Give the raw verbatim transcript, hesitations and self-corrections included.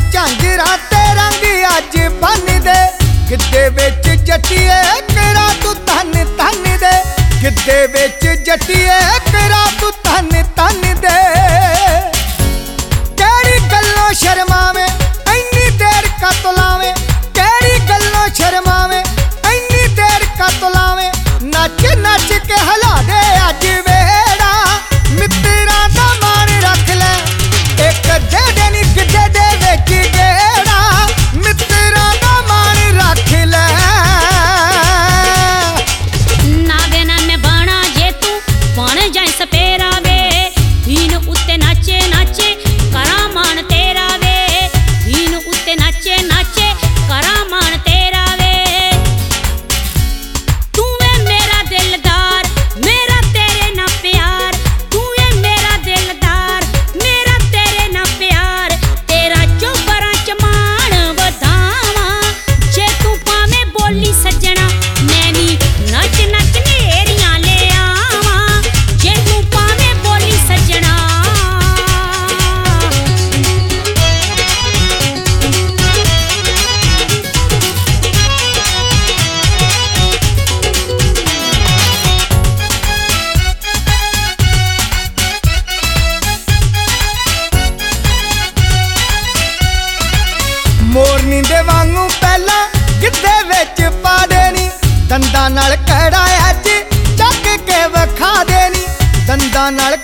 झांजरा ते रंग अज बन दे गिद्धे विच जट्टिए करा तू धन धन दे गिद्धे विच जट्टिए करा तू धन धन दे केड़ी गल्लों शर्मावे इन्नी देर का तुलावे केड़ी गल्लों शर्मावे इन्नी देर का तुलावे नच नच के हला दे अज वेड़ा मित्रा दा मान रख ले एक जेडे नी गिद्धे दे विच गेड़ा मित्रा दा मान रख ले नागना में बाणा जे तू बन जाए सपेरा वे दीन उत्ते नाचे नाचे करा मान तेरा वे दीन उत्ते नाचे नाचे करा मान तेरा वे तू है मेरा दिलदार मेरा तेरे ना प्यार तू है मेरा दिलदार मेरा तेरे ना प्यार तेरा चौबरा चमान वधावा जे तू पावे बोली सजना मैं भी नच नच नेरियां ले आवा जे तू पावे बोली सजना मोरनी दे वांगू पहला गिद्धे विच पा देनी दंदां नाल कड़ा अज चक के वखा देनी दंदां नाल